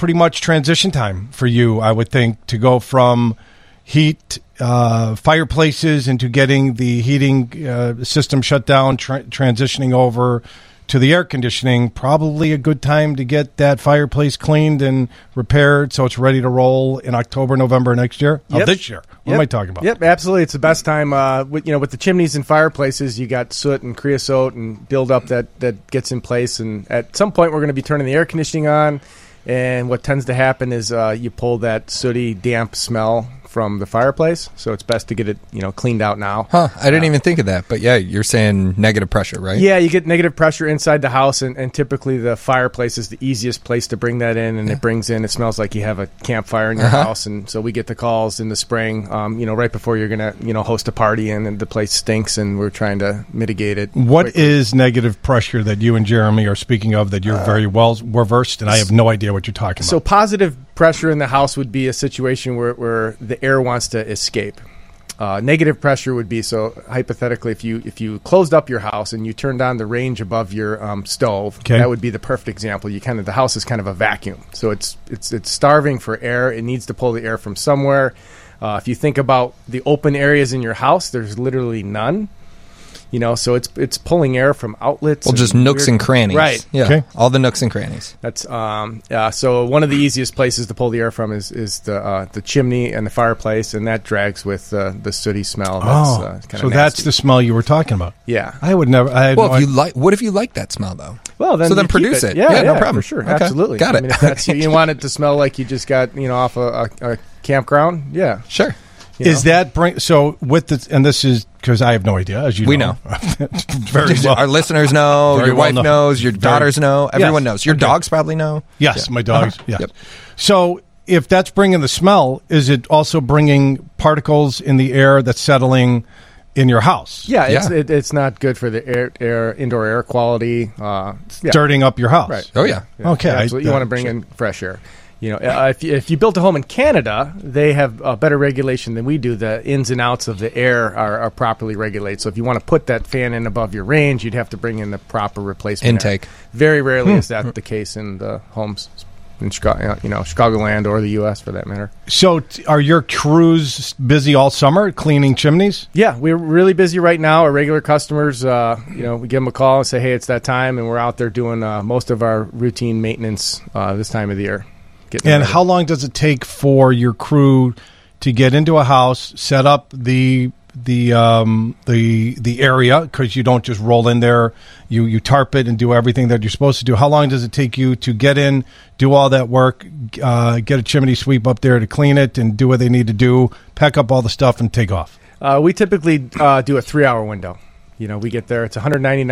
pretty much transition time for you, I would think, to go from heat fireplaces into getting the heating system shut down, transitioning over to the air conditioning. Probably a good time to get that fireplace cleaned and repaired so it's ready to roll in October, November next year. Yep. Oh, this year. What am I talking about? Yep, absolutely. It's the best time. With the chimneys and fireplaces, you got soot and creosote and buildup that gets in place. And at some point, we're going to be turning the air conditioning on. And what tends to happen is you pull that sooty, damp smell from the fireplace, so it's best to get it cleaned out now. I didn't even think of that, but yeah, you're saying negative pressure, right? Yeah, you get negative pressure inside the house, and typically the fireplace is the easiest place to bring that in, and it smells like you have a campfire in your house, and so we get the calls in the spring, right before you're gonna host a party, and the place stinks, and we're trying to mitigate it. What is negative pressure that you and Jeremy are speaking of that you're very well versed, and I have no idea what you're talking about? So positive pressure in the house would be a situation where the air wants to escape. Negative pressure would be, so hypothetically, if you closed up your house and you turned on the range above your stove, that would be the perfect example. The house is kind of a vacuum, so it's starving for air. It needs to pull the air from somewhere. If you think about the open areas in your house, there's literally none. So it's pulling air from outlets. Well, just nooks and crannies. Right. Yeah. Okay. All the nooks and crannies. That's so one of the easiest places to pull the air from is the chimney and the fireplace, and that drags with the sooty smell. That's kind of nasty. That's the smell you were talking about. Yeah. I would never. What if you like that smell though? Well, then produce it. Yeah, no problem. For sure. Okay. Absolutely. Got it. I mean, if that's, you want it to smell like you just got off a campground. Yeah. Sure. Is that so with the, and this is because I have no idea, as we know. Very well. Our listeners know, your wife knows, your daughters know, everyone knows. Your dogs probably know. Yes, my dogs. Yes. Yep. So if that's bringing the smell, is it also bringing particles in the air that's settling in your house? Yeah, it's not good for the indoor air quality. Dirting up your house. Right. Oh, yeah. Okay. Absolutely. You want to bring in fresh air. If you built a home in Canada, they have a better regulation than we do. The ins and outs of the air are properly regulated. So if you want to put that fan in above your range, you'd have to bring in the proper replacement intake. Air. Very rarely is that the case in the homes in Chicago, Chicagoland or the U.S. for that matter. So are your crews busy all summer cleaning chimneys? Yeah, we're really busy right now. Our regular customers, we give them a call and say, hey, it's that time, and we're out there doing most of our routine maintenance this time of the year. And how long does it take for your crew to get into a house, set up the area, because you don't just roll in there, you tarp it and do everything that you're supposed to do? How long does it take you to get in, do all that work, get a chimney sweep up there to clean it and do what they need to do, pack up all the stuff and take off? We typically do a 3-hour window. We get there. It's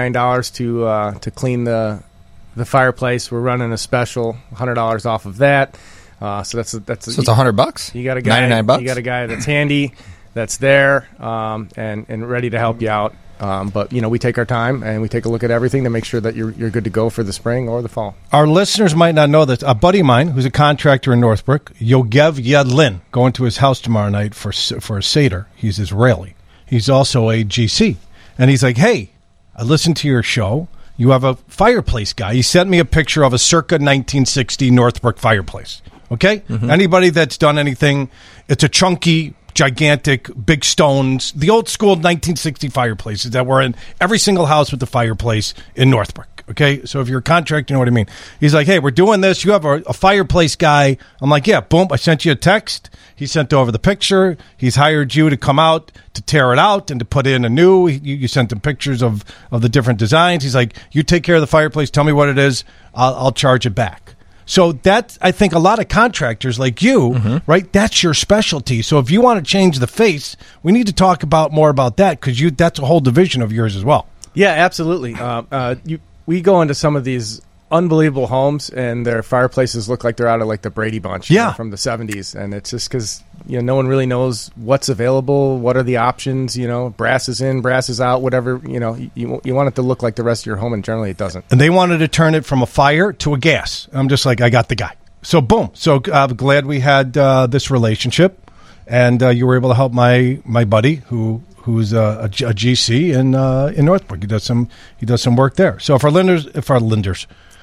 $199 to clean the fireplace. We're running a special, $100 off of that. So it's $100. You got a guy. $99. You got a guy that's handy, that's there, and ready to help you out. But we take our time and we take a look at everything to make sure that you're good to go for the spring or the fall. Our listeners might not know this. A buddy of mine who's a contractor in Northbrook, Yogev Yadlin, going to his house tomorrow night for a Seder. He's Israeli. He's also a GC, and he's like, "Hey, I listened to your show. You have a fireplace guy." He sent me a picture of a circa 1960 Northbrook fireplace. Okay? Mm-hmm. Anybody that's done anything, it's a chunky, gigantic, big stones, the old school 1960 fireplaces that were in every single house with the fireplace in Northbrook. Okay? So if you're a contractor, you know what I mean. He's like, hey, we're doing this. You have a fireplace guy. I'm like, yeah, boom. I sent you a text. He sent over the picture. He's hired you to come out to tear it out and to put in a new. You sent him pictures of the different designs. He's like, you take care of the fireplace. Tell me what it is. I'll charge it back. So that's, I think, a lot of contractors like you, right? That's your specialty. So if you want to change the face, we need to talk more about that, because that's a whole division of yours as well. Yeah, absolutely. We go into some of these unbelievable homes, and their fireplaces look like they're out of like the Brady Bunch from the 70s. And it's just because no one really knows what's available, what are the options, brass is in, brass is out, whatever, you want it to look like the rest of your home, and generally it doesn't. And they wanted to turn it from a fire to a gas. I'm just like, I got the guy. So boom. So I'm glad we had this relationship, and you were able to help my buddy who's a GC in Northbrook. He does some work there. So if our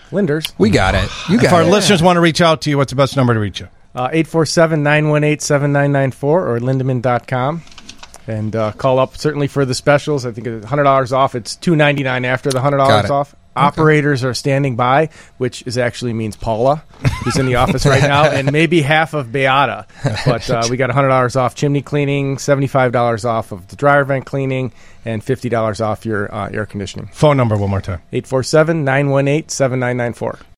Linders. We got it. You got If our listeners want to reach out to you, what's the best number to reach you? 847-918-7994 or lindeman.com. And call up certainly for the specials. I think $100 off. It's $299 after the $100 off. Operators are standing by, which actually means Paula, who's in the office right now, and maybe half of Beata. But we got $100 off chimney cleaning, $75 off of the dryer vent cleaning, and $50 off your air conditioning. Phone number one more time. 847-918-7994.